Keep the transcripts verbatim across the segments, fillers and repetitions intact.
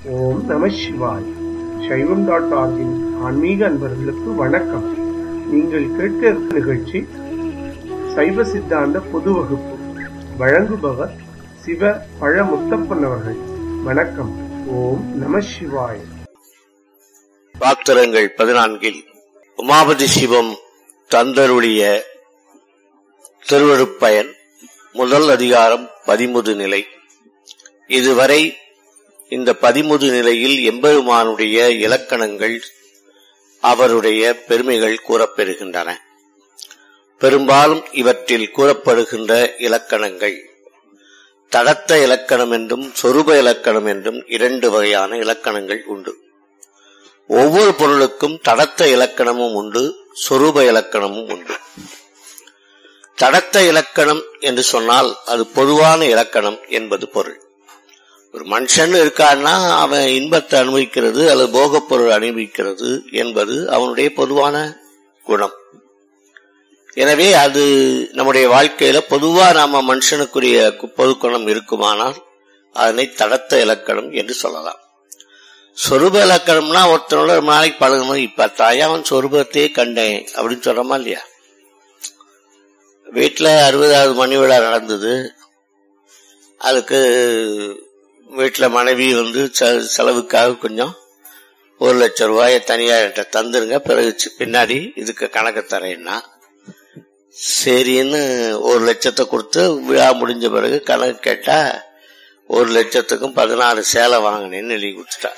ஓம் நம சிவாய். சைவம் டாட் ஆர்கின் ஆன்மீக அன்பர்களுக்கு வணக்கம். நீங்கள் கேட்க இருக்கும் நிகழ்ச்சி சைவ சித்தாந்த பொது வகுப்பு. வழங்குபவர் சிவ பழ முத்தப்பன் அவர்கள். வணக்கம். ஓம் நம சிவாய். பாத்திரங்கள் பதினான்கில் உமாபதி சிவம் தந்தருடைய திருவருட்பயன் முதல் அதிகாரம் பதிமுது நிலை. இதுவரை இந்த பதிமுது நிலையில் எம்பெருமானுடைய இலக்கணங்கள், அவருடைய பெருமைகள் கூறப்பெறுகின்றன. பெரும்பாலும் இவற்றில் கூறப்படுகின்ற இலக்கணங்கள் தடத்த இலக்கணம் என்றும் சொரூப இலக்கணம் என்றும் இரண்டு வகையான இலக்கணங்கள் உண்டு. ஒவ்வொரு பொருளுக்கும் தடத்த இலக்கணமும் உண்டு, சொரூப இலக்கணமும் உண்டு. தடத்த இலக்கணம் என்று சொன்னால் அது பொதுவான இலக்கணம் என்பது பொருள். ஒரு மனுஷன் இருக்கான்னா அவன் இன்பத்தை அனுபவிக்கிறது அல்லது போகப் பொருள் அனுபவிக்கிறது என்பது அவனுடைய பொதுவான குணம். எனவே அது நம்முடைய வாழ்க்கையில பொதுவா நாம மனுஷனுக்குரிய பொது குணம் இருக்குமானால் அதனை தடத்த இலக்கணம் என்று சொல்லலாம். சொரூப இலக்கணம்னா ஒருத்தனோட ஒரு நாளைக்கு பழகணும், இப்ப தாயா அவன் சொரூபத்தையே கண்டேன் அப்படின்னு சொல்றமா இல்லையா? வீட்டுல அறுபதாவது மணி விழா நடந்தது. அதுக்கு வீட்டுல மனைவி வந்து செலவுக்காக கொஞ்சம் ஒரு லட்சம் ரூபாய தனியா தந்துருங்க, பிறகு பின்னாடி இதுக்கு கணக்கு தரேன்னா சரின்னு ஒரு லட்சத்தை கொடுத்து விழா முடிஞ்ச பிறகு கணக்கு கேட்டா ஒரு லட்சத்துக்கும் பதினாறு சேலை வாங்கினேன்னு எழுதி கொடுத்துட்டா.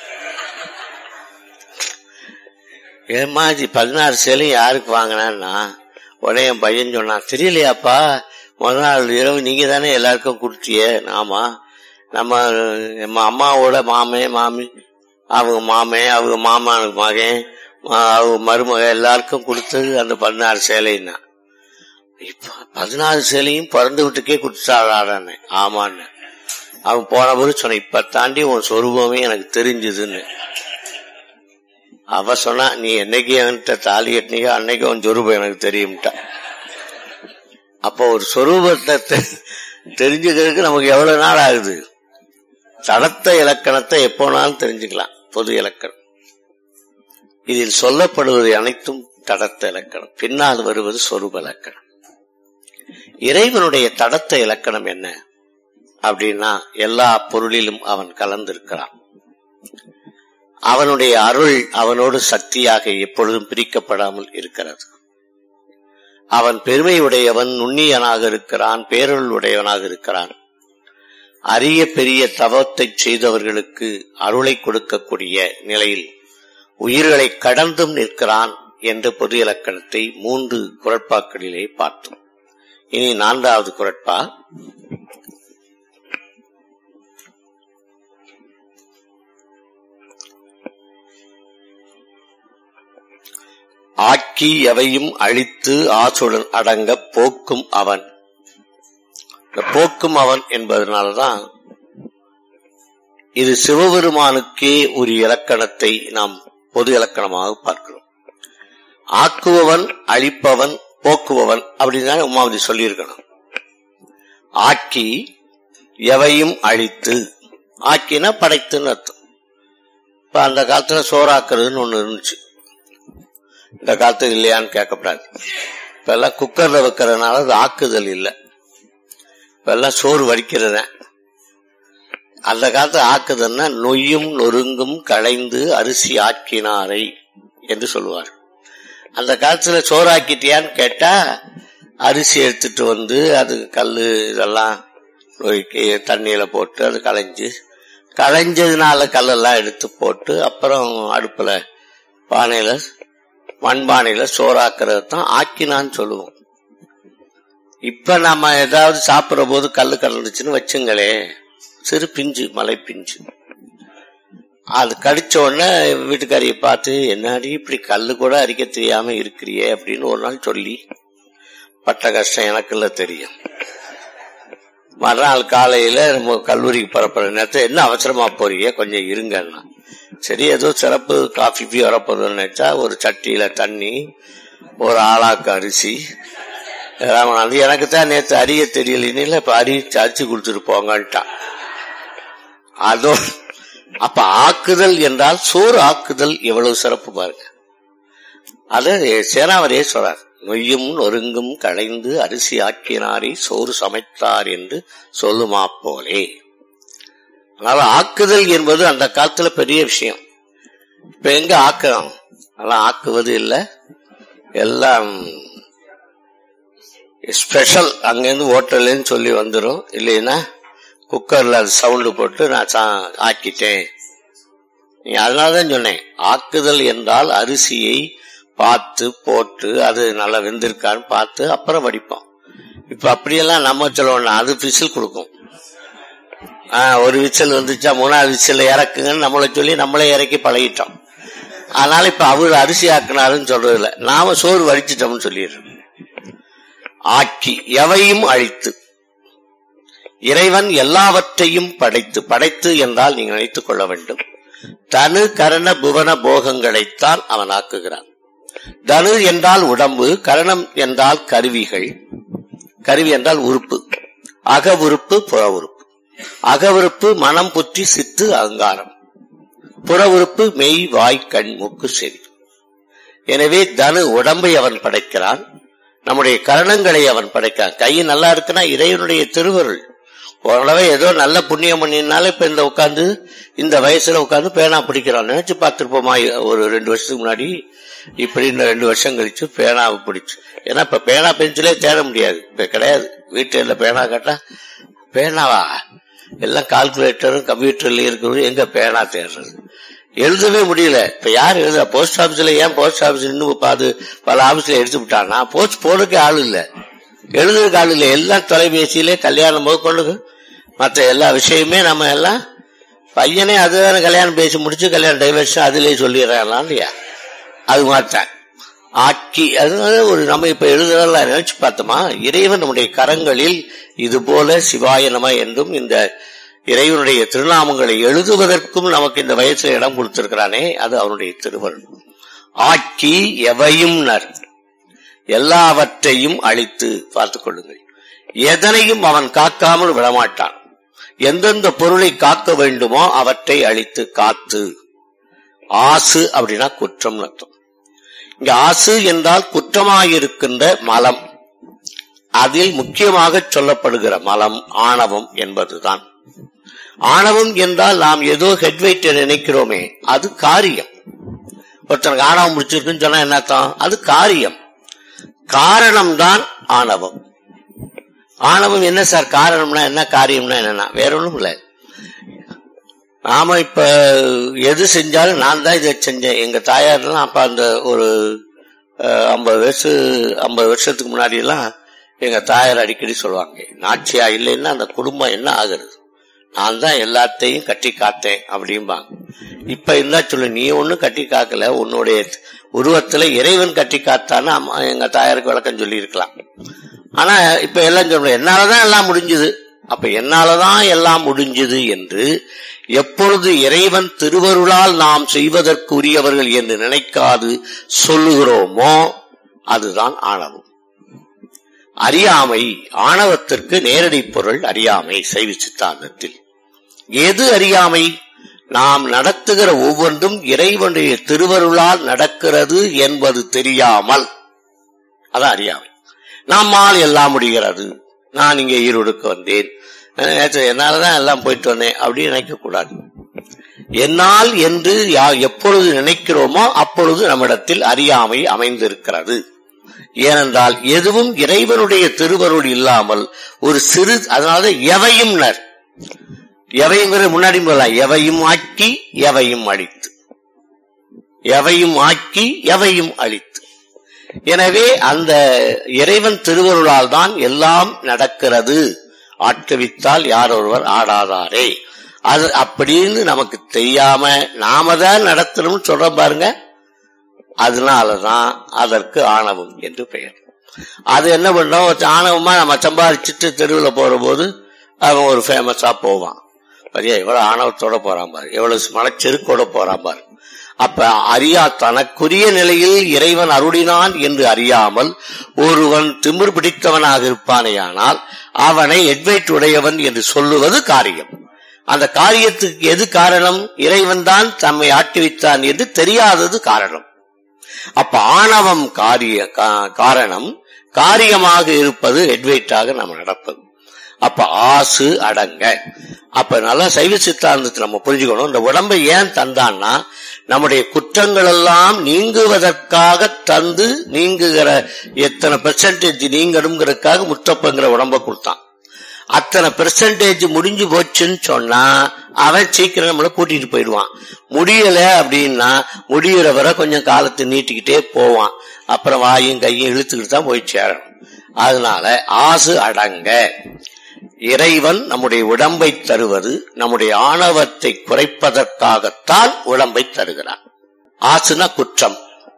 ஏமாஜி பதினாறு சேலையும் யாருக்கு வாங்கினான்னா உடனே என் பையன் சொன்னான், தெரியலையாப்பா முதல் நாள் இரவு நீங்க தானே எல்லாருக்கும் கொடுத்திய. ஆமா, நம்ம நம்ம அம்மாவோட மாமே மாமி அவங்க மாமே அவங்க மாமானுக்கு மகன் அவங்க மருமக எல்லாருக்கும் கொடுத்து அந்த பதினாறு சேலைன்னா, இப்ப பதினாறு சேலையும் பிறந்த வீட்டுக்கே கொடுத்துட்டாடானே. ஆமான்னு அவன் போன போது சொன்ன, இப்ப தாண்டி உன் சொரூபமே எனக்கு தெரிஞ்சதுன்னு. அவ சொன்னா, நீ என்னைக்கு என்கிட்ட தாலி கட்டினீங்க அன்னைக்கு உன் சொரூபம் எனக்கு தெரியும்ட்டா. அப்போ ஒரு சொரூபத்தை தெரிஞ்சுக்கிறதுக்கு நமக்கு எவ்வளவு நாள் ஆகுது? தடத்த இலக்கணத்தை எப்போனாலும் தெரிஞ்சுக்கலாம். பொது இலக்கணம் இதில் சொல்லப்படுவது அனைத்தும் தடத்த இலக்கணம், பின்னால் வருவது சொரூப இலக்கணம். இறைவனுடைய தடத்த இலக்கணம் என்ன அப்படின்னா, எல்லா பொருளிலும் அவன் கலந்திருக்கிறான். அவனுடைய அருள் அவனோடு சக்தியாக எப்பொழுதும் பிரிக்கப்படாமல் இருக்கிறது. அவன் பெருமை உடையவன், நுண்ணியனாக இருக்கிறான், பேரருள் உடையவனாக இருக்கிறான். அரிய பெரிய தவத்தை செய்தவர்களுக்கு அருளை கொடுக்கக்கூடிய நிலையில் உயிர்களை கடந்தும் நிற்கிறான் என்ற பொது இலக்கணத்தை மூன்று குறட்பாக்களிலே பார்த்தோம். இனி நான்காவது குறட்பா. ஆக்கி எவையும் அழித்து ஆசுடன் அடங்க போக்கும் அவன். போக்கும் அவன் என்பதனால்தான் இது சிவபெருமானுக்கே ஒரு இலக்கணத்தை நாம் பொது இலக்கணமாக பார்க்கிறோம். ஆக்குபவன், அழிப்பவன், போக்குபவன் அப்படின்னு உமாவதி சொல்லியிருக்கணும். ஆக்கி எவையும் அழித்து, ஆக்கினா படைத்துன்னு அர்த்தம். இப்ப அந்த காலத்துல சோறாக்குறதுன்னு ஒண்ணு இருந்துச்சு, இந்த காலத்துக்கு இல்லையான்னு கேட்கப்படாது. இப்ப எல்லாம் குக்கர்ல வைக்கிறதுனால அது ஆக்குதல் இல்லை, இப்ப எல்லாம் சோறு வடிக்கிறத. அந்த காலத்து ஆக்குதல்னா நொய்யும் நொறுங்கும் களைந்து அரிசி ஆக்கினாரை என்று சொல்லுவார். அந்த காலத்துல சோறாக்கிட்டியான்னு கேட்டா அரிசி எடுத்துட்டு வந்து அது கல்லு இதெல்லாம் தண்ணியில போட்டு அது களைஞ்சு களைஞ்சதுனால கல்லெல்லாம் எடுத்து போட்டு அப்புறம் அடுப்புல பானையில மண்பானையில சோறாக்குறது தான் ஆக்கினான்னு சொல்லுவோம். இப்ப நாம ஏதாவது சாப்பிடுற போது கல்லு கலந்துச்சுன்னு வச்சுங்களே, சிறு பிஞ்சு மலை பிஞ்சு, அது கடிச்ச உடனே வீட்டுக்காரியை பார்த்து, என்னாடி இப்படி கல்லு கூட அரிக்க தெரியாம இருக்கிறியே அப்படின்னு ஒரு நாள் சொல்லி பட்ட கஷ்டம் எனக்குள்ள தெரியும். மறுநாள் காலையில நம்ம கல்லூரிக்கு பரப்புற நேரத்தை, என்ன அவசரமா போறீங்க கொஞ்சம் இருங்கன்னா, சரி ஏதோ சிறப்பு காஃபி பி வரப்போதுன்னு நினைச்சா ஒரு சட்டியில தண்ணி, ஒரு ஆளாக்கு அரிசி, அது எனக்கு தான் நேற்று அறிய தெரியல, இப்ப அரி அரிச்சு கொடுத்துட்டு போங்கட்டான். அதோட அப்ப ஆக்குதல் என்றால் சோறு ஆக்குதல் எவ்வளவு சிறப்பு பாருங்க. அது சேனாவரே சொல்றார், நொய்யும் நொறுங்கும் களைந்து அரிசி ஆக்கினாரே சோறு சமைத்தார் என்று சொல்லுமா போலே. அதனால ஆக்குதல் என்பது அந்த காலத்துல பெரிய விஷயம். இப்ப எங்க ஆக்குறோம்? அதெல்லாம் ஆக்குவது இல்லை, எல்லாம் ஸ்பெஷல். அங்கிருந்து ஹோட்டல்ல சொல்லி வந்துடும், இல்லைன்னா குக்கர்ல அது சவுண்டு போட்டு நான் ஆக்கிட்டேன். நீ அதனாலதான் சொன்னேன், ஆக்குதல் என்றால் அரிசியை பார்த்து போட்டு அது நல்லா வெந்திருக்கான்னு பார்த்து அப்புறம் வடிப்போம். இப்ப அப்படியெல்லாம் நம்ம சொல்லணும், அது விசில் கொடுக்கும். ஆஹ் ஒரு விசில் வந்துச்சா மூணாவது விசில் இறக்குங்கன்னு நம்மளை சொல்லி நம்மளே இறக்கி பழகிட்டோம். அதனால இப்ப அவரு அரிசி ஆக்குனாருன்னு சொல்றது இல்லை, நாம சோறு வடிச்சிட்டோம்னு சொல்லிடுறோம். ஆக்கி எவையும் அழித்து, இறைவன் எல்லாவற்றையும் படைத்து, படைத்து என்றால் நீங்க நினைத்துக் கொள்ள வேண்டும், தனு கரண புவன போகங்களைத்தான் அவன் ஆக்குகிறான். தனு என்றால் உடம்பு, கரணம் என்றால் கருவிகள், கருவி என்றால் உறுப்பு, அக உறுப்பு புற உறுப்பு. அக உறுப்பு மனம் புற்றி சித்து அகங்காரம், புற உறுப்பு மெய் வாய் கண் மூக்கு செவி. எனவே தனு உடம்பை அவன் படைக்கிறான், நம்முடைய கரணங்களை அவன் படைக்கிறான். கை நல்லா இருக்குன்னா இறைவனுடைய திருவருள். ஓரளவு ஏதோ நல்ல புண்ணியம் பண்ணினால இப்ப இந்த உட்காந்து இந்த வயசுல உட்காந்து பேனா பிடிக்கிறான். நினைச்சு பார்த்திருப்போமா ஒரு ரெண்டு வருஷத்துக்கு முன்னாடி, இப்படி இந்த ரெண்டு வருஷம் கழிச்சு பேனாவை பிடிச்சு. ஏன்னா இப்ப பேனா பென்சிலே தேட முடியாது, இப்ப கிடையாது. வீட்டுல பேனா கேட்டா பேனாவா, எல்லாம் கால்குலேட்டரும் கம்ப்யூட்டர்லயும் இருக்கிறது, எங்க பேனா தேடுறது, எழுதவே முடியல. இப்ப யார் எழுத? போஸ்ட் ஆபீஸ்ல ஏன் போஸ்ட் ஆபீஸ் இன்னும் பாது பல ஆபீஸ்ல எடுத்து விட்டான்னா போஸ்ட் போடுறதுக்கு ஆள் இல்ல, எழுதுறதுக்கு ஆள் இல்ல. எல்லாம் தொலைபேசியிலே கல்யாணம் போது கொண்டு மற்ற எல்லா விஷயமே நம்ம எல்லாம் பையனே அதுதான கல்யாணம் பேசி முடிச்சு கல்யாணம் டைவர்ஷன் அதுலயே சொல்லிடுறாங்களா இல்லையா? அது மாத்தான் ஆக்கி. அதனால ஒரு நம்ம இப்ப எழுதுறதெல்லாம் நினைச்சு பார்த்தோமா, இறைவன் நம்முடைய கரங்களில் இது போல சிவாய நம என்றும் இந்த இறைவனுடைய திருநாமங்களை எழுதுவதற்கும் நமக்கு இந்த வயசுல இடம் கொடுத்திருக்கிறானே, அது அவனுடைய திருவருள். ஆக்கி எவையும் நர், எல்லாவற்றையும் அழித்து. பார்த்துக் கொள்ளுங்கள், எதனையும் அவன் காக்காமல் விடமாட்டான். எந்தெந்த பொருளை காக்க வேண்டுமோ அவற்றை அழித்து காத்து. ஆசு அப்படின்னா குற்றம் அர்த்தம். இங்க ஆசு என்றால் குற்றமாயிருக்கின்ற மலம், அதில் முக்கியமாக சொல்லப்படுகிற மலம் ஆணவம் என்பதுதான். ஆணவம் என்றால் நாம் ஏதோ ஹெட்வெயிட் நினைக்கிறோமே, அது காரியம். ஒருத்தனுக்கு ஆணவம் முடிச்சிருக்குன்னு சொன்னா என்னத்தான்? அது காரியம். காரணம்தான் ஆணவம். ஆணவம் என்ன சார் காரணம்னா என்ன, காரியம்னா என்னன்னா வேற ஒண்ணும் இல்ல. நாம இப்ப எது செஞ்சாலும் நான் தான் இதை செஞ்சேன். எங்க தாயார்லாம் அப்ப அந்த ஒரு ஐம்பது வருஷம் ஐம்பது வருஷத்துக்கு முன்னாடி எல்லாம் எங்க தாயார் அடிக்கடி சொல்லுவாங்க, நாச்சியா இல்லைன்னா அந்த குடும்பம் என்ன ஆகுறது, நான் தான் எல்லாத்தையும் கட்டி காத்தேன் அப்படிம்பாங்க. இப்ப இருந்தா சொல்லு, நீ ஒன்னும் கட்டி காக்கல, உன்னுடைய உருவத்துல இறைவன் கட்டி காத்தான்னு எங்க தாயாருக்கு விளக்கம் சொல்லி இருக்கலாம். ஆனா இப்ப எல்லாம் சொல்ற என்னாலதான் எல்லாம் முடிஞ்சது. அப்ப என்னாலதான் எல்லாம் முடிஞ்சது என்று எப்பொழுது இறைவன் திருவருளால் நாம் செய்வதற்குரியவர்கள் என்று நினைக்காது சொல்லுகிறோமோ அதுதான் ஆணவம். அறியாமை, ஆணவத்திற்கு நேரடி பொருள் அறியாமை. சைவ சித்தாந்தத்தில் எது அறியாமை? நாம் நடத்துகிற ஒவ்வொன்றும் இறைவனுடைய திருவருளால் நடக்கிறது என்பது தெரியாமல், அதான் அறியாமை. நம்மால் எல்லாம் முடிகிறது, நான் இங்கே ஈரோடுக்கு வந்தேன், என்னாலதான் எல்லாம் போயிட்டு வந்தேன் அப்படின்னு நினைக்க கூடாது. என்னால் என்று எப்பொழுது நினைக்கிறோமோ அப்பொழுது நம்மிடத்தில் அறியாமை அமைந்திருக்கிறது. ஏனென்றால் எதுவும் இறைவனுடைய திருவருள் இல்லாமல் ஒரு சிறு, அதனால எவையும் நர், எவையுங்கிறது முன்னாடி போலாம், எவையும் ஆக்கி எவையும் அழித்து, எவையும் ஆக்கி எவையும் அழித்து. எனவே அந்த இறைவன் திருவருளால் தான் எல்லாம் நடக்கிறது. ஆட்கவித்தால் யார் ஒருவர் ஆடாதாரே, அது அப்படின்னு நமக்கு தெரியாம நாம தான் நடத்தணும் சொல்ற பாருங்க. அதனாலதான் அதற்கு ஆணவம் என்று பெயர். அது என்ன பண்ணோம், ஆணவமா நம்ம சம்பாதிச்சுட்டு தெருவில் போற போது அவன் ஒரு ஃபேமஸா போவான். சரியா, எவ்வளவு ஆணவத்தோட போறான் பாரு, எவ்வளவு மனச்செருக்கோட போறான் பாரு. அப்ப அறியா தனக்குரிய நிலையில் இறைவன் அருளினான் என்று அறியாமல் ஒருவன் திமிர் பிடித்தவனாக இருப்பானேயானால் அவனை எட்வைட் உடையவன் என்று சொல்லுவது காரியம். அந்த காரியத்துக்கு எது காரணம்? இறைவன் தான் தம்மை ஆட்டி வைத்தான் என்று தெரியாதது காரணம். அப்ப ஆணவம் காரிய காரணம், காரியமாக இருப்பது ஹெட்வெயிட்டாக நம்ம நடப்பது. அப்ப ஆசு அடங்க. அப்ப நல்லா சைவ சித்தாந்தத்தை நம்ம புரிஞ்சுக்கணும். இந்த உடம்பை ஏன் தந்தான்னா நம்முடைய குற்றங்கள் எல்லாம் நீங்குவதற்காக தந்து, நீங்குகிற எத்தனை பெர்சன்டேஜ் நீங்கணுங்கிறதுக்காக முத்தப்பங்கிற உடம்ப கொடுத்தான். அத்தனை பெர்சன்டேஜ் முடிஞ்சு போச்சுன்னு சொன்னா அவன் சீக்கிரம் நம்மளை கூட்டிட்டு போயிடுவான். முடியல அப்படின்னா முடிகிற வரை கொஞ்சம் காலத்தை நீட்டிக்கிட்டே போவான். அப்புறம் வாயும் கையும் இழுத்துக்கிட்டு தான் போய் சேரணும். அதனால ஆசு அடங்க. இறைவன் நம்முடைய உடம்பை தருவது நம்முடைய ஆணவத்தை குறைப்பதற்காகத்தான் உடம்பை தருகிறான். ஆசுனா குற்றம்,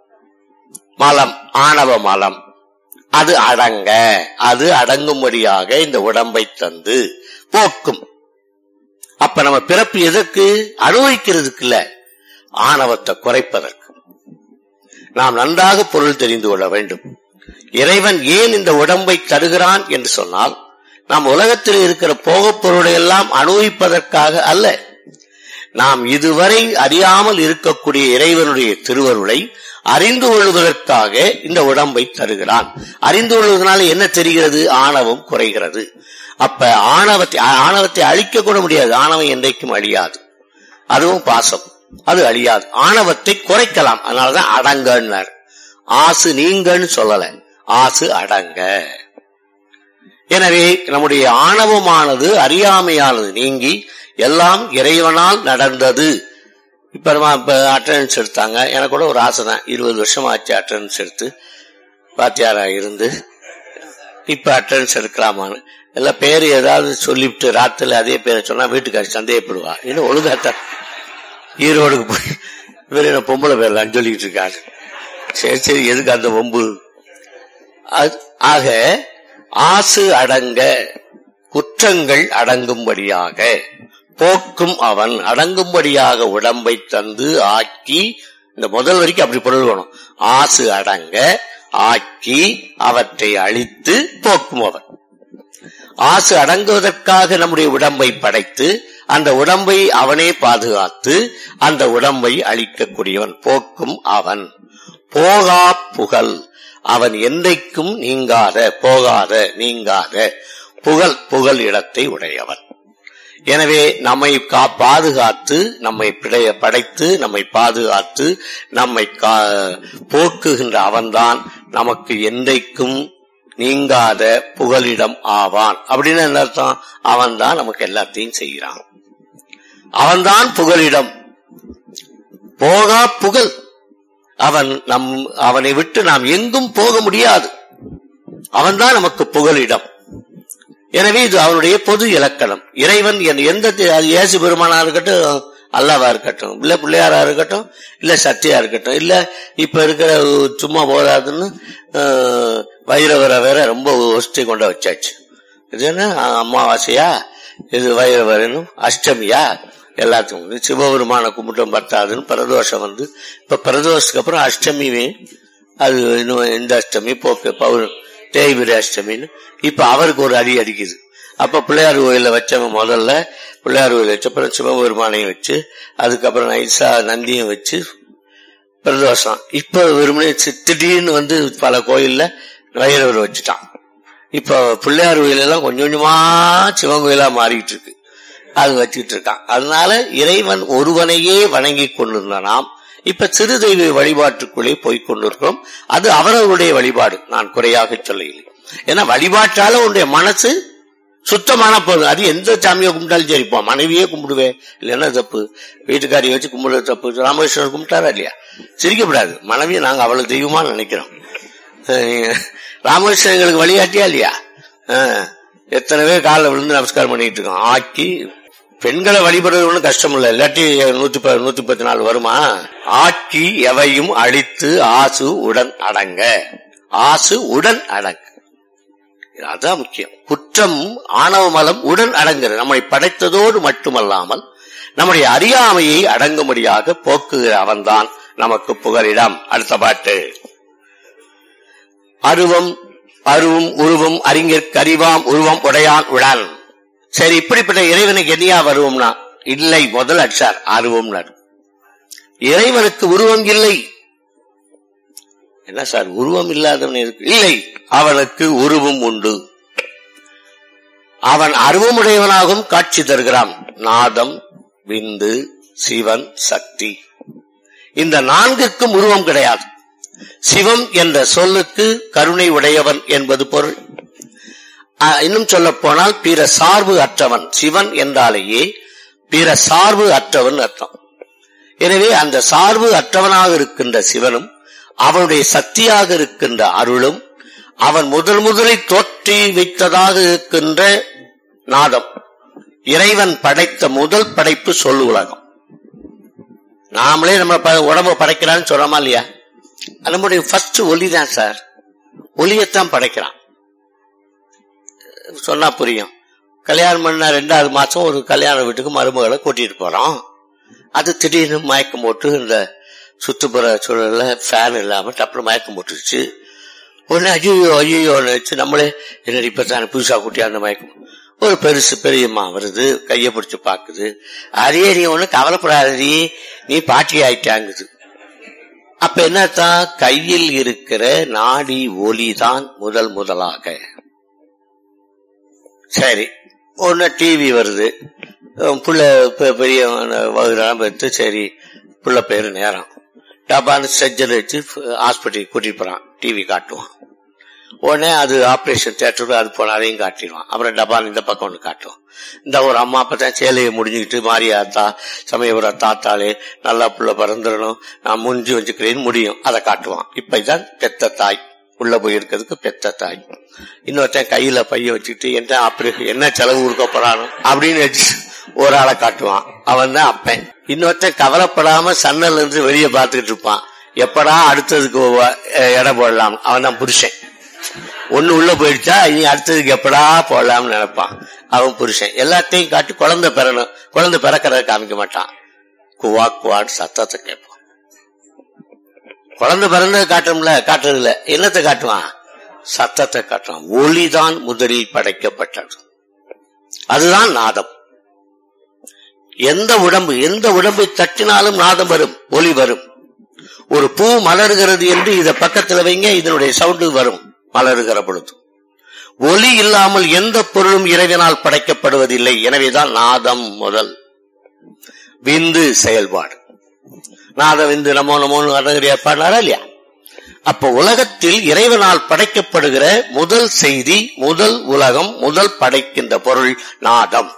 மலம், ஆணவ மலம், அது அடங்க, அது அடங்கும்படியாக இந்த உடம்பை தந்து போக்கும். அப்ப நம்ம பிறப்பு எதற்கு? அனுபவிக்கிறதுக்கு இல்ல, ஆணவத்தை குறைப்பதற்கு. நாம் நன்றாக பொருள் தெரிந்து கொள்ள வேண்டும். இறைவன் ஏன் இந்த உடம்பை தருகிறான் என்று சொன்னால், நாம் உலகத்தில் இருக்கிற போகப் பொருளை எல்லாம் அனுபவிப்பதற்காக அல்ல. நாம் இதுவரை அறியாமல் இருக்கக்கூடிய இறைவனுடைய திருவருளை அறிந்து கொள்வதற்காக இந்த உடம்பை தருகிறான். அறிந்து கொள்வதனால என்ன தெரிகிறது? ஆணவம் குறைகிறது. அப்ப ஆணவத்தை ஆணவத்தை அழிக்க கூட முடியாது. ஆணவம் என்றைக்கும் அழியாது. அதுவும் பாசம், அது அழியாது. ஆணவத்தை குறைக்கலாம். அதனாலதான் அடங்கன்னார். ஆசு நீங்கன்னு சொல்லல, ஆசு அடங்க. எனவே நம்முடைய ஆணவமானது, அறியாமையானது நீங்கி எல்லாம் இறைவனால் நடந்தது. இப்ப இப்ப அட்டண்டன்ஸ் எடுத்தாங்க. எனக்கு கூட ஒரு ஆசை தான், இருபது வருஷம் ஆச்சு அட்டண்டன்ஸ் எடுத்து, வாத்தியாரா இருந்து. இப்ப அட்டண்டன்ஸ் எடுக்கலாமான்னு எல்லாம் பேரு ஏதாவது சொல்லிவிட்டு ராத்திரில அதே பேரை சொன்னா வீட்டுக்காரி சந்தேகப்படுவா. இன்னும் ஒழுங்காத்தான் ஈரோடுக்கு போய் இவர் என்ன பொம்பளை பேர்லான்னு சொல்லிட்டு இருக்காரு. சரி சரி, எதுக்கு அந்த பொம்பு? ஆக ஆசு அடங்க, குற்றங்கள் அடங்கும்படியாக போக்கும் அவன், அடங்கும்படியாக உடம்பை தந்து ஆக்கி. இந்த முதல் வரைக்கும் அப்படி பொருள் வேணும். ஆசு அடங்க, ஆக்கி, அவற்றை அழித்து போக்கும் அவன். ஆசு அடங்குவதற்காக நம்முடைய உடம்பை படைத்து, அந்த உடம்பை அவனே பாதுகாத்து, அந்த உடம்பை அழிக்கக்கூடியவன். போக்கும் அவன். போகா புகழ், அவன் என்றைக்கும் நீங்காத, போகாத, நீங்காத புகழ், புகழ் இடத்தை உடையவன். எனவே நம்மை பாதுகாத்து, நம்மை படைத்து, நம்மை பாதுகாத்து, நம்மை போக்குகின்ற அவன்தான் நமக்கு என்றைக்கும் நீங்காத புகலிடம் ஆவான். அப்படின்னு என்ன அர்த்தம்? அவன் தான் நமக்கு எல்லாத்தையும் செய்கிறான். அவன்தான் புகலிடம். போகா புகழ். அவன் நம் அவனை விட்டு நாம் எங்கும் போக முடியாது. அவன்தான் நமக்கு புகலிடம். எனவே இது அவனுடைய பொது இலக்கணம். இறைவன் எந்த இயேசு பெருமானா இருக்கட்டும், அல்லாவா இருக்கட்டும், இல்ல பிள்ளையாரா இருக்கட்டும், இல்ல சத்தியா இருக்கட்டும், இல்ல இப்ப இருக்கிற சும்மா போதாதுன்னு வைரவரை வேற ரொம்ப ஒஸ்டி கொண்ட வச்சாச்சு. இது என்ன அமாவாசையா, இது வைரவரனும் அஷ்டமியா, எல்லாத்துக்கும் சிவபெருமான கும்பிட்டம் பத்தாதுன்னு பிரதோஷம் வந்து, இப்ப பிரதோஷத்துக்கு அப்புறம் அஷ்டமியுமே அது இன்னும் இந்த அஷ்டமி போக்கு பௌர் தேய்பிரி அஷ்டமின்னு இப்ப அவருக்கு ஒரு அடி அடிக்குது. அப்ப பிள்ளையார் கோயில வச்சவன் முதல்ல பிள்ளையார் கோயில் வச்சு, அப்புறம் சிவபெருமானையும் வச்சு, அதுக்கப்புறம் நைசா நந்தியும் வச்சு பிரதோஷம். இப்ப வெறுமனே திடீர்னு வந்து பல கோயில்ல வைரவர் வச்சுட்டான். இப்ப பிள்ளையார் கோயில் எல்லாம் கொஞ்சம் கொஞ்சமா சிவன் கோயிலா மாறிட்டு இருக்கு. அது வச்சுட்டு இருக்கான். அதனால இறைவன் ஒருவனையே வணங்கி கொண்டிருந்த நாம் இப்ப சிறு தெய்வ வழிபாட்டுக்குள்ளே போய்கொண்டிருக்கிறோம். அது அவரவருடைய வழிபாடு, நான் குறையாக சொல்லவில்லை. ஏன்னா வழிபாட்டால உன்னுடைய மனசு சுத்தமான போது, அது எந்த சாமியை கும்பிட்டாலும் சரிப்பா, மனைவியே கும்பிடுவேன் இல்லைன்னா தப்பு, வீட்டுக்காரியை வச்சு கும்பிடுறது தப்பு. ராமகிருஷ்ணன் கும்பிட்டாரா இல்லையா? சிரிக்கப்படாது. மனைவியை நாங்க அவ்வளவு தெய்வமா நினைக்கிறோம். ராமகிருஷ்ணன் எங்களுக்கு வழிகாட்டியா இல்லையா? எத்தனை பேர் காலில் விழுந்து நமஸ்காரம் பண்ணிட்டு இருக்கோம். ஆக்கி பெண்களை வழிபடுறது ஒன்றும் கஷ்டம் இல்ல, இல்லாட்டி நூத்தி நூத்தி பத்து நாள் வருமா? ஆக்கி எவையும் அழித்து ஆசு உடன் அடங்க, ஆசு உடன் அடங்க, அதுதான் முக்கியம். குற்றம் ஆணவ மலம் உடன் அடங்குகிறது. நம்மை படைத்ததோடு மட்டுமல்லாமல் நம்முடைய அறியாமையை அடங்கும்படியாக போக்குகிற அவன்தான் நமக்கு புகலிடம். அடுத்த பாட்டு. அருவம் அருவும் உருவம் அறிஞர்க்கு அறிவாம் உருவம் உடையான் உடன். சரி, இப்படிப்பட்ட இறைவனுக்கு என்னையா வருவோம்னா, இல்லை, முதல் அடிச்சார் அருவம்னார். இறைவனுக்கு உருவம் இல்லை. என்ன சார் உருவம் இல்லாதவன் இருக்கு? இல்லை, அவனுக்கு உருவம் உண்டு. அவன் அருவமுடையவனாகவும் காட்சி தருகிறான். நாதம், விந்து, சிவன், சக்தி, இந்த நான்குக்கும் உருவம் கிடையாது. சிவம் என்ற சொல்லுக்கு கருணை உடையவன் என்பது பொருள். இன்னும் சொல்ல போனால் பிற சார்பு அற்றவன். சிவன் என்றாலேயே பிற சார்பு அற்றவன் அர்த்தம். எனவே அந்த சார்பு அற்றவனாக இருக்கின்ற சிவனும் அவனுடைய சக்தியாக இருக்கின்ற அருளும் அவன் முதல் முதலில் தோற்றி வைத்ததாக இருக்கின்ற நாதம். இறைவன் படைத்த முதல் படைப்பு சொல் உலகம். நாமளே நம்ம உடம்பு படைக்கிறான்னு சொல்றோமா இல்லையா? நம்முடைய ஃபர்ஸ்ட் ஒலிதான் சார். ஒலியத்தான் படைக்கிறான். சொன்னா புரியும். கல்யாணம் பண்ண ரெண்டாவது மாசம் ஒரு கல்யாண வீட்டுக்கு மருமகளை கூட்டிட்டு போறோம். அது திடீர்னு மயக்கம் போட்டு இந்த சுற்றுப்புற சூழல்ல ஃபேன் இல்லாம டப்புனு மயக்கம் போட்டுருச்சு. உடனே ஐயோ ஐயோ வச்சு நம்மளே என்ன இப்ப புதுசா கூட்டி அந்த மயக்கம். ஒரு பெருசு பெரியம்மா வருது, கைய பிடிச்சு பாக்குது. அதே நீ ஒண்ணு கவலைப்படாதீ, நீ பாட்டி ஆயிட்டாங்குது. அப்ப என்னத்தான்? கையில் இருக்கிற நாடி ஒலிதான் முதல் முதலாக. சரி, ஒன்னு டிவி வருது, புள்ள பெரிய வகுறாம எடுத்து, சரி புள்ள பேரு நேரம் டப்பான்னு சர்ஜரி வச்சு ஹாஸ்பிட்டலுக்கு கூட்டிட்டு போறான். டிவி காட்டுவான். உடனே அது ஆபரேஷன் தியேட்டர் அது போன அதையும் காட்டிடுவான். அப்புறம் டப்பான் இந்த பக்கம் ஒன்று காட்டுவான். இந்த ஒரு அம்மா அப்பதான் சேலையை முடிஞ்சுக்கிட்டு மாரியாத்தா சமயபுர தாத்தாலே நல்லா புள்ள பிறந்துடணும், நான் முடிஞ்சு வச்சுக்கிறேன்னு முடியும். அதை காட்டுவான். இப்பதான் பெத்த தாய் உள்ள போயிருக்கிறதுக்கு பெத்த தாய். இன்னொருத்தன் கையில பைய வச்சுக்கிட்டு என்ன ஆபரேஷன் என்ன செலவு கொடுக்க போறானோ அப்படின்னு வச்சு ஒரு ஆளை காட்டுவான். அவன் தான் அப்பன். இன்னொருத்தன் கவலைப்படாம சன்னல் இருந்து வெளியே பார்த்துக்கிட்டு இருப்பான். எப்படா அடுத்ததுக்கு இடம் போடலாம். அவன் தான் புருஷன். ஒண்ணு உள்ள போயிடுச்சா இனி அடுத்ததுக்கு எப்படா போடலாம்னு நினைப்பான். அவன் புருஷன். எல்லாத்தையும் காட்டி குழந்தை பெறணும். குழந்தை பிறக்கிறத காமிக்க மாட்டான். குவா குவான்னு சத்தத்தை கேட்பான். குழந்தை பிறந்ததை காட்டும்ல, காட்டுறது இல்ல. என்னத்தை காட்டுவான்? சத்தத்தை காட்டுவான். ஒளிதான் முதலில் படைக்கப்பட்டது. அதுதான் நாதம். எந்த உடம்பு எந்த உடம்பை தட்டினாலும் நாதம் வரும், ஒளி வரும். ஒரு பூ மலர்கிறது என்று இத பக்கத்துல வைங்க, இதனுடைய சவுண்டு வரும் மலருகிற பொழுது. ஒளி இல்லாமல் எந்த பொருளும் இறைவனால் படைக்கப்படுவதில்லை. எனவேதான் நாதம் முதல். விந்து செயல்பாடு. நாத விந்து நமோ நமோன்னு அருணகிரியா பாடினாரா இல்லையா? அப்ப உலகத்தில் இறைவனால் படைக்கப்படுகிற முதல் செய்தி, முதல் உலகம், முதல் படைக்கின்ற பொருள் நாதம்.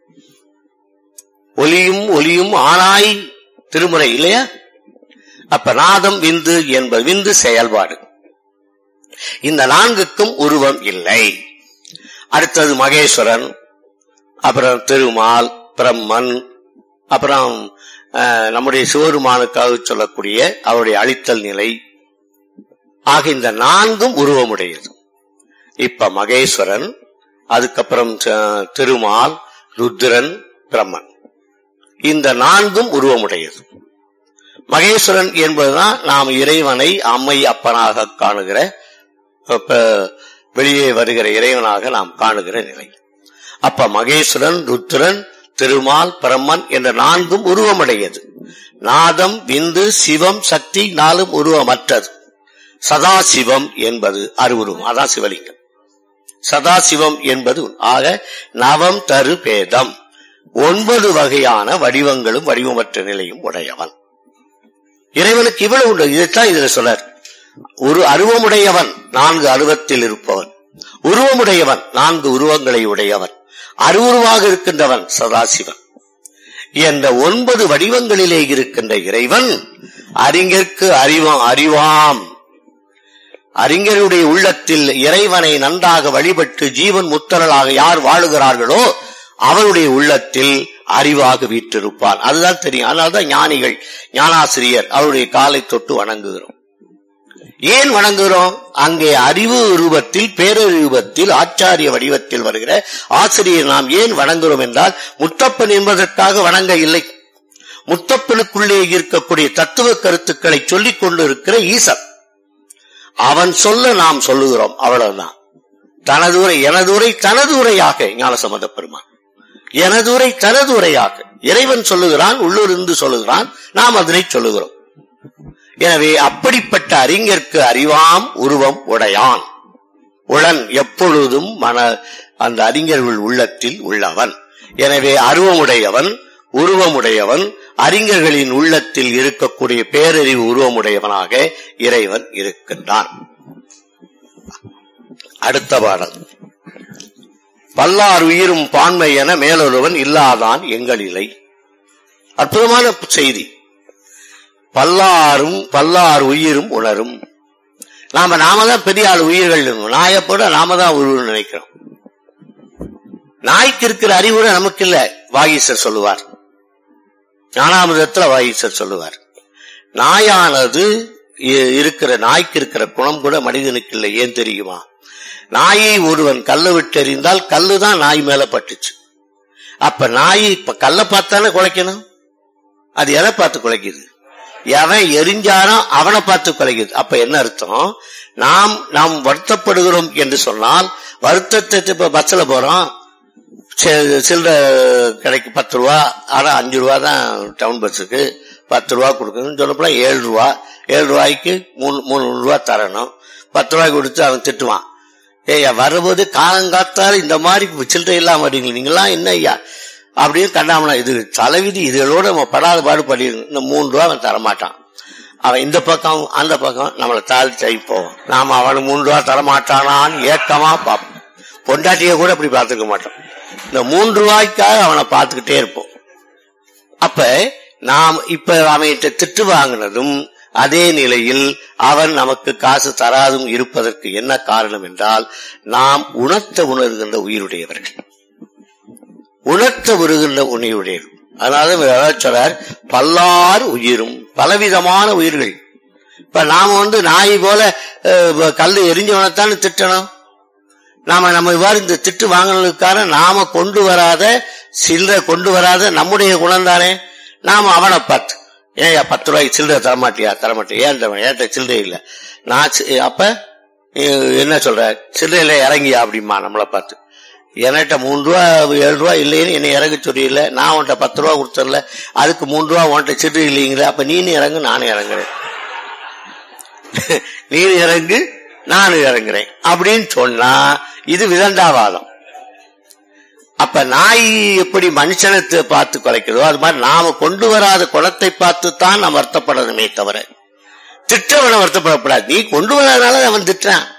ஒலியும் ஒலியும் ஆனாய் திருமுறை இல்லையா? அப்ப நாதம் விந்து என்பது விந்து செயல்பாடு. இந்த நான்குக்கும் உருவம் இல்லை. அடுத்தது மகேஸ்வரன், அப்புறம் திருமால், பிரம்மன், அப்புறம் நம்முடைய சிவருமானுக்காக சொல்லக்கூடிய அவருடைய அழித்தல் நிலை ஆக இந்த நான்கும் உருவமுடையது. இப்ப மகேஸ்வரன், அதுக்கப்புறம் திருமால், ருத்ரன், பிரம்மன், இந்த நான்கும் உருவமுடையது. மகேஸ்வரன் என்பதுதான் நாம் இறைவனை அம்மை அப்பனாக காணுகிற, வெளியே வருகிற இறைவனாக நாம் காணுகிற நிலை. அப்ப மகேஸ்வரன், ருத்ரன், திருமால், பிரம்மன் என்ற நான்கும் உருவமுடையது. நாதம், விந்து, சிவம், சக்தி நாலும் உருவமற்றது. சதாசிவம் என்பது அருவுருவம். அதான் சிவலிங்கம். சதாசிவம் என்பது ஆக நவம் தரு பேதம், ஒன்பது வகையான வடிவங்களும் வடிவமற்ற நிலையும் உடையவன் இறைவனுக்கு. இவ்வளவு உண்டு. இதைத்தான் இதுல சொன்னார். ஒரு அருவமுடையவன், நான்கு அருவத்தில் இருப்பவன். உருவமுடையவன், நான்கு உருவங்களை உடையவன். அருவுருவாக இருக்கின்றவன் சதாசிவன் என்ற ஒன்பது வடிவங்களிலே இருக்கின்ற இறைவன் அறிஞர்க்கு அறிவாம் அறிவாம். அறிஞருடைய உள்ளத்தில் இறைவனை நன்றாக வழிபட்டு ஜீவன் முத்தரலாக யார் வாழுகிறார்களோ அவருடைய உள்ளத்தில் அறிவாக வீற்றிருப்பான். அதுதான் தெரியும். அதனால்தான் ஞானிகள், ஞானாசிரியர் அவருடைய காலை தொட்டு வணங்குகிறோம். ஏன் வணங்குகிறோம்? அங்கே அறிவு ரூபத்தில், பேரறிவத்தில், ஆச்சாரிய வடிவத்தில் வருகிற ஆசிரியர் நாம் ஏன் வணங்குகிறோம் என்றால், முத்தப்பன் என்பதற்காக வணங்க இல்லை. முத்தப்பனுக்குள்ளே இருக்கக்கூடிய தத்துவ கருத்துக்களை சொல்லிக் கொண்டு இருக்கிற ஈசன், அவன் சொல்ல நாம் சொல்லுகிறோம். அவ்வளவுதான். தனது உரை எனது உரை தனது உரையாக ஞானசம்பந்த பெருமான் எனதுரை தனதுரையாக இறைவன் சொல்லுகிறான், உள்ளிருந்து சொல்லுகிறான், நாம் அதனை சொல்லுகிறோம். எனவே அப்படிப்பட்ட அறிஞர்க்கு அறிவாம் உருவம் உடையான் உளன் எப்பொழுதும் மன அந்த அறிஞர்கள் உள்ளத்தில் உள்ளவன். எனவே அருவமுடையவன், உருவமுடையவன், அறிஞர்களின் உள்ளத்தில் இருக்கக்கூடிய பேரறிவு உருவமுடையவனாக இறைவன் இருக்கின்றான். அடுத்த பாடல். பல்லார் உயிரும் பான்மை என மேலொருவன் இல்லாதான் எங்களிலை. அற்புதமான செய்தி. பல்லாரும் பல்லார் உயிரும் உணரும். நாம நாம தான் பெரிய ஆள் உயிர்கள், நாயப்போட நாம தான் உருவம் நினைக்கிறோம். நாய்க்கு இருக்கிற அறிவுரை நமக்கு இல்ல. வாகீசர் சொல்லுவார், ஞானாமிர்தத்துல வாகீசர் சொல்லுவார், நாயானது இருக்கிற நாய்க்கு இருக்கிற குணம் கூட மனிதனுக்கு இல்லை. ஏன் தெரியுமா? நாயை ஒருவன் கல்ல விட்டு எறிந்தால் கல்லுதான் நாய் மேல பட்டுச்சு. அப்ப நாய் இப்ப கல்ல பார்த்தானே குலைக்கணும். அது எதை பார்த்து குலைக்குது? எவன் எரிஞ்சானோ அவனை பார்த்து குலைக்குது. அப்ப என்ன அர்த்தம்? நாம் நாம் வருத்தப்படுகிறோம் என்று சொன்னால், வருத்தத்தை இப்ப பஸ்ல போறோம், சில்லற கிடைக்கு பத்து ரூபா, ஆனா அஞ்சு ரூபா தான் டவுன் பஸ்ஸுக்கு, பத்து ரூபா கொடுக்கணும்னு சொல்லப்போனா ஏழு ரூபா, ஏழு ரூபாய்க்கு மூணு மூணு ரூபா தரணும். பத்து ரூபாய்க்கு கொடுத்து அவன் திட்டுவான், ஏய்யா வரும்போது காலங்காத்தால் இந்த மாதிரி சில்லறை இல்லாம வரீங்க நீங்களாம் என்ன ஐயா அப்படின்னு கண்டாமனா. இது தலைவிதி, இதோட நம்ம படாத பாடு படிக்கணும். இந்த மூணு ரூபா அவன் தரமாட்டான். அவன் இந்த பக்கம் அந்த பக்கம் நம்மளை தாழ்த்தி போவான். நாம அவனு மூணு ரூபா தரமாட்டானான்னு ஏக்கமா பார்ப்போம். பொண்டாட்டிய கூட அப்படி பார்த்துக்க மாட்டோம். இந்த மூன்று ரூபாய்க்காக அவனை பார்த்துக்கிட்டே இருப்போம். அப்ப நாம் இப்ப அவன்கிட்ட திட்டு வாங்கினதும் அதே நிலையில் அவன் நமக்கு காசு தராதும் இருப்பதற்கு என்ன காரணம் என்றால், நாம் உணர்த்த உணர்கின்ற உயிருடையவர்கள், உணர்த்த வருகின்ற உணர்வுடையவர்கள். அதனால சொல்றார், பல்லார் உயிரும், பலவிதமான உயிர்கள். இப்ப நாம வந்து நாய் போல கல்லு எரிஞ்சவனைத்தானே திட்டணும். நாம நம்ம இவ்வாறு இந்த திட்டு வாங்கினதுக்கான நாம கொண்டு வராத சில்லறை கொண்டு வராத நம்முடைய குணம் தானே. நாம அவனை பார்த்து, ஏன் பத்து ரூபாய்க்கு சில்லறை தரமாட்டியா தரமாட்டியா ஏன் ஏன்ட்ட சில்லறை இல்ல, நான் அப்ப என்ன சொல்ற சில்லறையில இறங்கியா அப்படிமா நம்மளை பார்த்து. என்கிட்ட மூணு ரூபா ஏழு ரூபா இல்லைன்னு என்னை இறங்க சொல்லியில்ல, நான் உன்ட்ட பத்து ரூபா கொடுத்தல, அதுக்கு மூணு ரூபா உன்ட்ட சில்லறை இல்லைங்கிற, அப்ப நீனு இறங்கு நானும் இறங்குறேன், நீனு இறங்கு நானும் இறங்குறேன் அப்படின்னு சொன்னா இது விதண்டாவாதம். அப்ப நாய் எப்படி மனுஷனை பார்த்து குலைக்கிறதோ அது மாதிரி நாம கொண்டு வராத குணத்தை பார்த்து தான் நாம் வருத்தப்படணுமே தவிர திட்டவனை வருத்தப்படக்கூடாது. நீ கொண்டு வராதனால அவன் திட்டான்,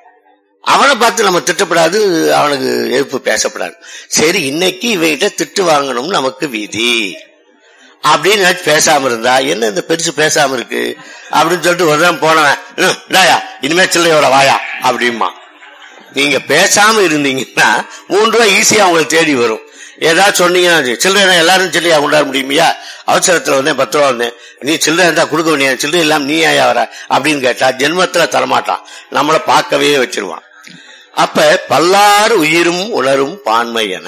அவனை பார்த்து நம்ம திட்டப்படாது, அவனுக்கு எதிர்ப்பு பேசப்படாது. சரி, இன்னைக்கு இவங்கிட்ட திட்டு வாங்கணும் நமக்கு விதி அப்படின்னு பேசாம இருந்தா என்ன இந்த பெருசு பேசாம இருக்கு அப்படின்னு சொல்லிட்டு ஒரு நாள் போனவன் இனிமே சில்லையோட வாயா அப்படிமா. நீங்க பேசாம இருந்தீங்கன்னா மூன்று ரூபாய் ஈஸியா உங்களுக்கு தேடி வரும். ஏதாவது சொன்னீங்கன்னா சில்லறை எல்லாரும் சில்லையா கொண்டாட முடியுமையா, அவசரத்துல வந்தேன் பத்து ரூபா வந்தேன், நீ சில்லறை இருந்தா கொடுக்க வேண்டிய சில்லறை இல்லாம நீ ஆயா வர அப்படின்னு கேட்டா ஜென்மத்துல தரமாட்டான், நம்மள பார்க்கவே வச்சிருவான். அப்ப பல்லாறு உயிரும் உணரும் பான்மை என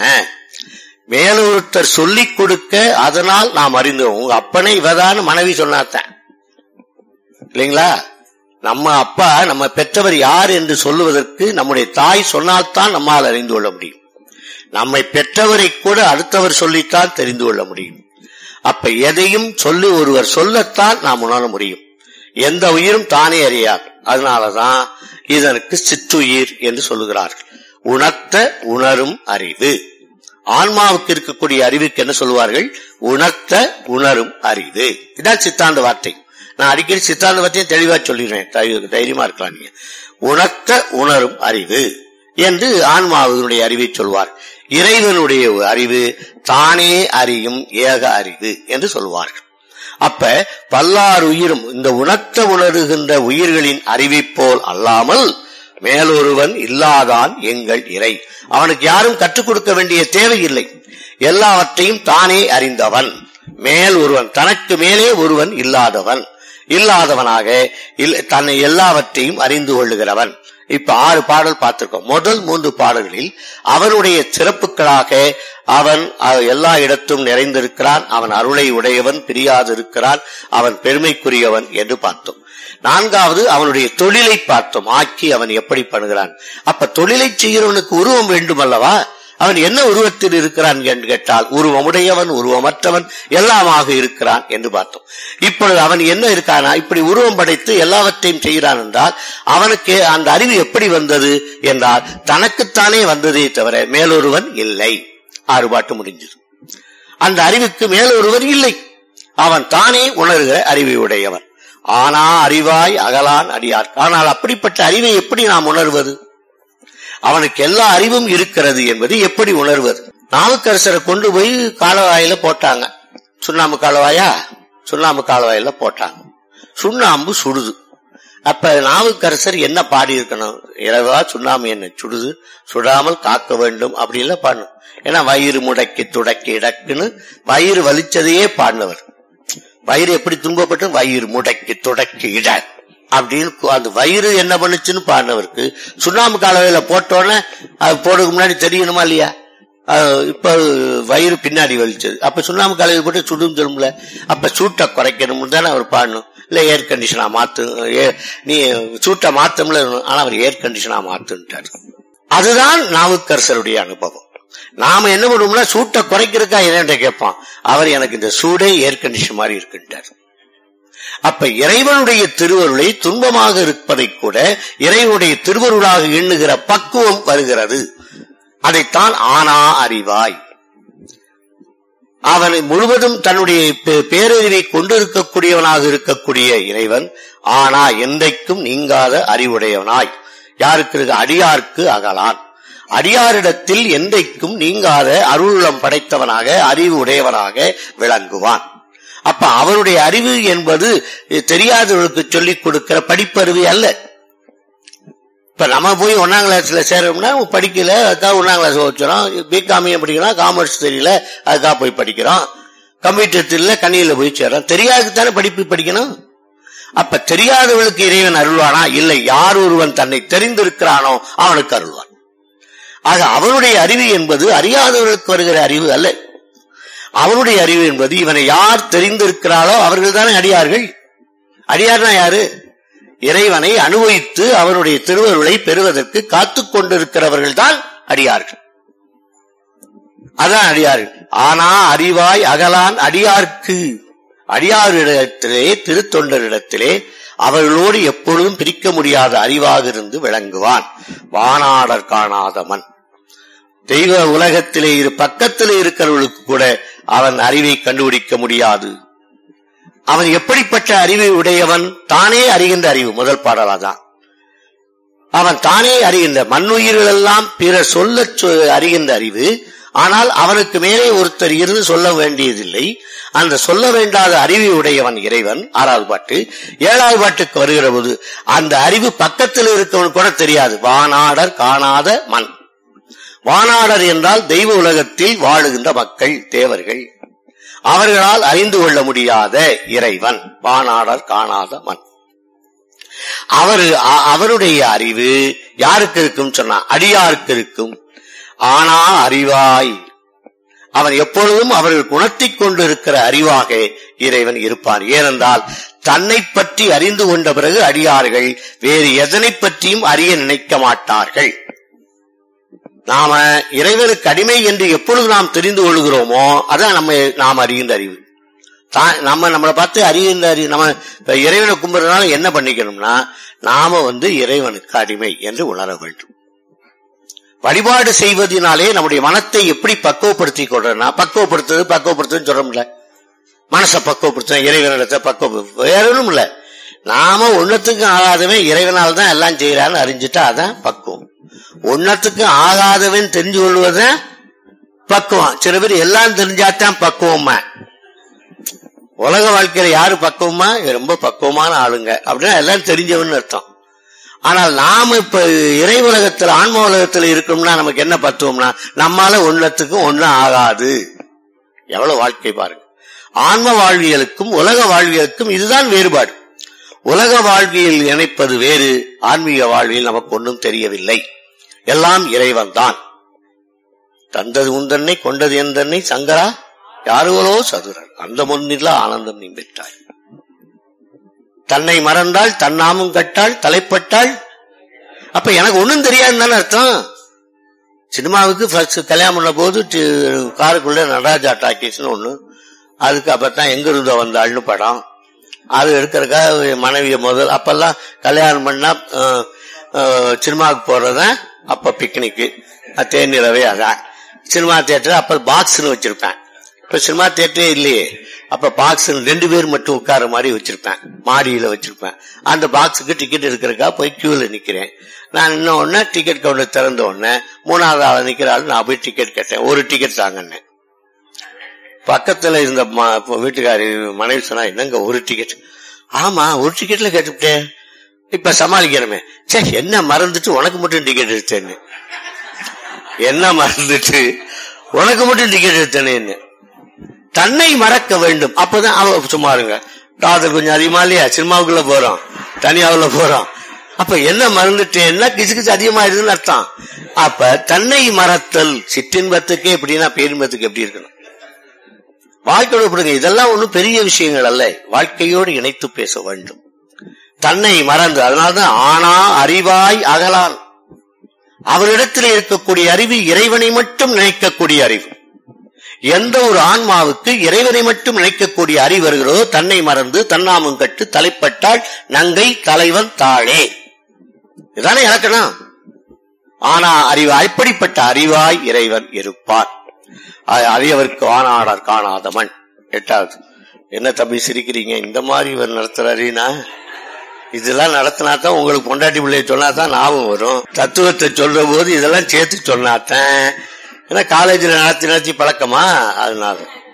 மேலொருத்தர் சொல்லிக் கொடுக்க அதனால் நாம் அறிந்தோம். உங்க அப்பனே இவதான மனைவி சொன்னாத்தான் இல்லைங்களா. நம்ம அப்பா நம்ம பெற்றவர் யார் என்று சொல்லுவதற்கு நம்முடைய தாய் சொன்னால்தான் நம்மால் அறிந்து கொள்ள முடியும். நம்மை பெற்றவரை கூட அடுத்தவர் சொல்லித்தான் தெரிந்து கொள்ள முடியும். அப்ப எதையும் சொல்லி ஒருவர் சொல்லத்தான் நாம் உணர முடியும். எந்த உயிரும் தானே அறியாது. அதனாலதான் இதற்கு சிற்றுயிர் என்று சொல்லுகிறார்கள். உணர்த்த உணரும் அறிவு. ஆன்மாவுக்கு இருக்கக்கூடிய அறிவுக்கு என்ன சொல்லுவார்கள்? உணர்த்த உணரும் அறிவு. இதான் சித்தாந்த வார்த்தை. நான் அடிக்கடி சித்தாந்த வார்த்தையை தெளிவா சொல்லிடுறேன், தைரியமா இருக்கலாம். நீங்க உணர்த்த உணரும் அறிவு என்று ஆன்மாவினுடைய அறிவை சொல்வார். இறைவனுடைய அறிவு தானே அறியும் ஏக அறிவு என்று சொல்வார்கள். அப்ப பல்லார் உயிரும் இந்த உணர்த்த உணர்கின்ற உயிர்களின் அறிவை போல் அல்லாமல் மேலொருவன் இல்லாதான் எங்கள் இறை. அவனுக்கு யாரும் கற்றுக் கொடுக்க வேண்டிய தேவையில்லை. எல்லாவற்றையும் தானே அறிந்தவன். மேல் ஒருவன், தனக்கு மேலே ஒருவன் இல்லாதவன், இல்லாதவனாக தன்னை எல்லாவற்றையும் அறிந்து கொள்ளுகிறவன். இப்ப ஆறு பாடல் பார்த்திருக்கோம். முதல் மூன்று பாடல்களில் அவனுடைய சிறப்புகளாக அவன் எல்லா இடத்தும் நிறைந்திருக்கிறான், அவன் அருளை உடையவன், பிரியாது இருக்கிறான், அவன் பெருமைக்குரியவன் என்று பார்த்தோம். நான்காவது அவனுடைய தொழிலை பார்த்தோம், ஆக்கி அவன் எப்படி பண்ணுகிறான். அப்ப தொழிலை செய்கிறவனுக்கு உருவம் வேண்டும் அல்லவா? அவன் என்ன உருவத்தில் இருக்கிறான் என்று கேட்டால் உருவமுடையவன், உருவமற்றவன், எல்லாமாக இருக்கிறான் என்று பார்த்தோம். இப்பொழுது அவன் என்ன இருக்கானா, இப்படி உருவம் படைத்து எல்லாவற்றையும் செய்கிறான் என்றால் அவனுக்கு அந்த அறிவு எப்படி வந்தது என்றால் தனக்குத்தானே வந்ததே தவிர மேலொருவன் இல்லை. ஆறு பாட்டு முடிஞ்சது. அந்த அறிவுக்கு மேலொருவர் இல்லை, அவன் தானே உணர்கிற அறிவை உடையவன். ஆனா அறிவாய் அகலான் அடியார். ஆனால் அப்படிப்பட்ட அறிவை எப்படி நாம் உணர்வது? அவனுக்கு எல்லா அறிவும் இருக்கிறது என்பது எப்படி உணர்வது? நாவுக்கரசரை கொண்டு போய் காலவாயில போட்டாங்க. சுண்ணாம்பு காலவாயா, சுண்ணாம்பு காலவாயில போட்டாங்க. சுண்ணாம்பு சுடுது. அப்ப நாவுக்கரசர் என்ன பாடி இருக்கணும்? இரவா சுண்ணாம்பு என்ன சுடுது, சுடாமல் காக்க வேண்டும் அப்படி எல்லாம் பாடணும். ஏன்னா வயிறு முடக்கி துடக்கி இடக்குன்னு வயிறு வலிச்சதையே பாடினவர். வயிறு எப்படி துன்பப்பட்டு வயிறு முடக்கி துடக்கி இட அப்படின்னு அந்த வயிறு என்ன பண்ணுச்சுன்னு பாடினவருக்கு சுண்ணாம்பு காலவையில போட்டோன்னே அது போடுறதுக்கு முன்னாடி தெரியணுமா இல்லையா? இப்ப வயிறு பின்னாடி வலிச்சது, அப்ப சுண்ணாம்பு காலவை போட்டு சுடும் சொல்லும்ல, அப்ப சூட்டை குறைக்கணும்னு தானே அவர் பாடணும். இல்ல ஏர் கண்டிஷனா மாத்து, நீ சூட்டை மாத்தம்ல, ஆனா அவர் ஏர் கண்டிஷனா மாத்துட்டாரு. அதுதான் நாவுக்கரசருடைய அனுபவம். நாம என்ன பண்ணுவோம்னா சூட்டை குறைக்கிறதுக்கா என்னன்ற கேட்பான், அவர் எனக்கு இந்த சூடே ஏர் கண்டிஷன் மாதிரி இருக்குன்றார். அப்ப இறைவனுடைய திருவருளை துன்பமாக இருப்பதை கூட இறைவனுடைய திருவருளாக எண்ணுகிற பக்குவம் வருகிறது. அதைத்தான் ஆனா அறிவாய். அவனை முழுவதும் தன்னுடைய பேரறிவை கொண்டிருக்கக்கூடியவனாக இருக்கக்கூடிய இறைவன் ஆனா என்றைக்கும் நீங்காத அறிவுடையவனாய் யாருக்கு இருக்கு? அடியார்க்கு அகலான். அடியாரிடத்தில் என்றைக்கும் நீங்காத அருளுளம் படைத்தவனாக அறிவு உடையவனாக விளங்குவான். அப்ப அவருடைய அறிவு என்பது தெரியாதவர்களுக்கு சொல்லிக் கொடுக்கிற படிப்பறிவு அல்ல. இப்ப நம்ம போய் ஒன்னாம் கிளாஸ்ல சேரோம்னா படிக்கல, அதுக்காக ஒன்னாம் கிளாஸ் வச்சுறோம். பிகாமியும் படிக்கிறோம், காமர்ஸ் தெரியல அதுக்காக போய் படிக்கிறோம். கம்ப்யூட்டர் தெரியல கண்ணியில போய் சேரோம். தெரியாதுதானே படிப்பு படிக்கணும். அப்ப தெரியாதவர்களுக்கு இறைவன் அருள்வானா? இல்லை. யார் ஒருவன் தன்னை தெரிந்திருக்கிறானோ அவனுக்கு அருள்வான். ஆக அவனுடைய அறிவு என்பது அறியாதவர்களுக்கு வருகிற அறிவு அல்ல. அவனுடைய அறிவு என்பது இவனை யார் தெரிந்திருக்கிறாளோ அவர்கள் தானே அடியார்கள். அடியார்னா யாரு? இறைவனை அனுபவித்து அவனுடைய திருவருளை பெறுவதற்கு காத்துக் கொண்டிருக்கிறவர்கள் தான் அடியார்கள். அதான் அடியார்கள். ஆனா அறிவாய் அகலான் அடியார்க்கு. அடியாரிடத்திலே திருத்தொண்டரிடத்திலே அவர்களோடு எப்பொழுதும் பிரிக்க முடியாத அறிவாக இருந்து விளங்குவான். வானாடர் காணாதவன். தெய்வ உலகத்திலே இரு பக்கத்திலே இருக்கிறவர்களுக்கு கூட அவன் அறிவை கண்டுபிடிக்க முடியாது. அவன் எப்படிப்பட்ட அறிவை உடையவன்? தானே அறிகின்ற அறிவு. முதல் பாடலாதான் அவன் தானே அறிகின்ற மண்ணுயிர்கள் எல்லாம் பிறர் சொல்ல அறிகின்ற அறிவு. ஆனால் அவனுக்கு மேலே ஒருத்தர் இருந்து சொல்ல வேண்டியதில்லை. அந்த சொல்ல வேண்டாத அறிவை உடையவன் இறைவன். ஆறாவது பாட்டு. ஏழாவது பாட்டுக்கு வருகிற போது அந்த அறிவு பக்கத்தில் இருக்கவன் கூட தெரியாது. வானாடர் காணாத மண். வானாடர் என்றால் தெய்வ உலகத்தில் வாழுகின்ற மக்கள், தேவர்கள். அவர்களால் அறிந்து கொள்ள முடியாத இறைவன் வானாடர் காணாத மண். அவரு அவருடைய அறிவு யாருக்கு இருக்கும் சொன்னா அடியாருக்கு இருக்கும். ஆனா அறிவாய். அவன் எப்பொழுதும் அவர்கள் குணத்திக் கொண்டு இருக்கிற அறிவாக இறைவன் இருப்பான். ஏனென்றால் தன்னை பற்றி அறிந்து கொண்ட பிறகு அடியார்கள் வேறு எதனை பற்றியும் அறிய நினைக்க மாட்டார்கள். நாம இறைவனுக்கு அடிமை என்று எப்பொழுது நாம் தெரிந்து கொள்கிறோமோ அதான் நம்ம நாம் அறிகின்ற அறிவு. நம்ம நம்மளை பார்த்து அறிகின்ற அறிவு. நம்ம இறைவனை கும்பிடுறதுனால என்ன பண்ணிக்கணும்னா நாம வந்து இறைவனுக்கு அடிமை என்று உணர வேண்டும். வழிபாடு செய்வதனாலே நம்முடைய மனத்தை எப்படி பக்குவப்படுத்திக் கொள்றோம்னா, பக்குவப்படுத்துறது பக்குவப்படுத்துன்னு சொல்றோம்ல, மனசை பக்குவப்படுத்த இறைவனிடத்தை பக்குவ வேற ஒன்றும் இல்ல. நாம ஒன்னத்துக்கு ஆகாதவன் இறைவனால் தான் எல்லாம் செய்யறான்னு அறிஞ்சிட்டா அதான் பக்குவம். ஒன்னத்துக்கு ஆகாதவன் தெரிஞ்சு கொள்வத பக்குவம். சில பேர் எல்லாம் தெரிஞ்சாத்தான் பக்குவமா. உலக வாழ்க்கையில யாரு பக்குவமா? ரொம்ப பக்குவமான ஆளுங்க அப்படின்னா எல்லாம் தெரிஞ்சவன் அர்த்தம். ஆனால் நாம இப்ப இறை உலகத்துல ஆன்ம உலகத்துல இருக்கோம்னா நமக்கு என்ன பத்துவம்னா நம்மால ஒன்னத்துக்கும் ஒன்னும் ஆகாது. எவ்வளவு வாழ்க்கை பாருங்க. ஆன்ம வாழ்வியலுக்கும் உலக வாழ்வியலுக்கும் இதுதான் வேறுபாடு. உலக வாழ்வியல் நினைப்பது வேறு, ஆன்மீக வாழ்வியல் நமக்கு ஒன்றும் தெரியவில்லை. எல்லாம் இறைவன் தான். தந்தது உந்தன்னை கொண்டது எந்தன்னை சங்கரா யாருவலோ சதுரன் அந்த முன்னில ஆனந்தம் நீ பெற்றாய். தன்னை மறந்தாள் தன்னாமும் கட்டாள் தலைப்பட்டாள். அப்ப எனக்கு ஒன்னும் தெரியாதுன்னு தானே அர்த்தம். சினிமாவுக்கு ஃபர்ஸ்ட் கல்யாணம் பண்ண போது காருக்குள்ள நடராஜா டாக்கீஸ்னு ஒண்ணு, அதுக்கு அப்பதான் எங்க இருந்தோ வந்தாள்னு படம், அது எடுக்கிறதுக்காக மனைவிய முதல் அப்பெல்லாம் கல்யாணம் பண்ணா சினிமாவுக்கு போறதான் அப்ப பிக்னிக்கு, தேனிரவே அதான் சினிமா தியேட்டர். அப்ப பாக்ஸ்னு வச்சிருப்பேன். இப்ப சினிமா தியேட்டரே இல்லையே, அப்ப பாக்ஸ் ரெண்டு பேர் மட்டும் உட்கார மாதிரி வச்சிருப்பேன், மாடியில வச்சிருப்பேன். அந்த பாக்ஸுக்கு டிக்கெட் எடுக்கிறதுக்காக போய் கியூல நிக்கிறேன். நான் இன்னும் ஒன்னு டிக்கெட் கவுண்டர் திறந்த உடனே மூணாவது ஆள நிக்கிறாள், நான் போய் டிக்கெட் கேட்டேன், ஒரு டிக்கெட் தாங்கன்னு. பக்கத்துல இருந்த வீட்டுக்காரி மனைவி சொன்னா, என்னங்க ஒரு டிக்கெட்? ஆமா ஒரு டிக்கெட்ல கேட்டுட்டேன். இப்ப சமாளிக்கிறமே, சே என்ன மறந்துட்டு உனக்கு மட்டும் டிக்கெட் எடுத்தேன்னு, என்ன மறந்துட்டு உனக்கு மட்டும் டிக்கெட் எடுத்தேன்னு. தன்னை மறக்க வேண்டும், அப்பதான் அவ சும்மா இருங்க, காதல் கொஞ்சம் அதிகமா இல்லையா, சினிமாவுக்குள்ள போறோம், தனியாவுல போறோம், அப்ப என்ன மறந்துட்டு என்ன கிசு கிசு அதிகமாயிருதுன்னு அர்த்தம். அப்ப தன்னை மறத்தல் சிற்றின்பத்துக்கு எப்படின்னா பேரின்பத்துக்கு எப்படி இருக்கணும், வாழ்க்கையோடு கொடுங்க. இதெல்லாம் ஒண்ணும் பெரிய விஷயங்கள் அல்ல, வாழ்க்கையோடு இணைத்து பேச வேண்டும். தன்னை மறந்து, அதனால்தான் ஆனா அறிவாய் அகலான், அவரிடத்தில் இருக்கக்கூடிய அறிவு இறைவனை மட்டும் நினைக்கக்கூடிய அறிவு. எந்த ஒரு ஆன்மாவுக்கு இறைவனை மட்டும் நினைக்கக்கூடிய அறிவு வருகிறதோ தன்னை மறந்து தன்னாமும் கட்டு தலைப்பட்டால் நங்கை தலைவன் தாளே, இதானே இலக்கணம். ஆனா அறிவு அப்படிப்பட்ட அறிவாய் இறைவன் இருப்பார். அறியவருக்கு ஆனாடார் காணாதவன். எட்டாவது, என்ன தம்பி சிரிக்கிறீங்க, இந்த மாதிரி இவர் நடத்துறாருன்னா, இதெல்லாம் நடத்தினாத்தான் உங்களுக்கு பொண்டாட்டி பிள்ளைய சொன்னாதான் ஞாபகம் வரும். தத்துவத்தை சொல்ற போது இதெல்லாம் சேர்த்து சொன்னாத்தான். ஏன்னா காலேஜில் நடத்தி நடத்தி பழக்கமா, அதனால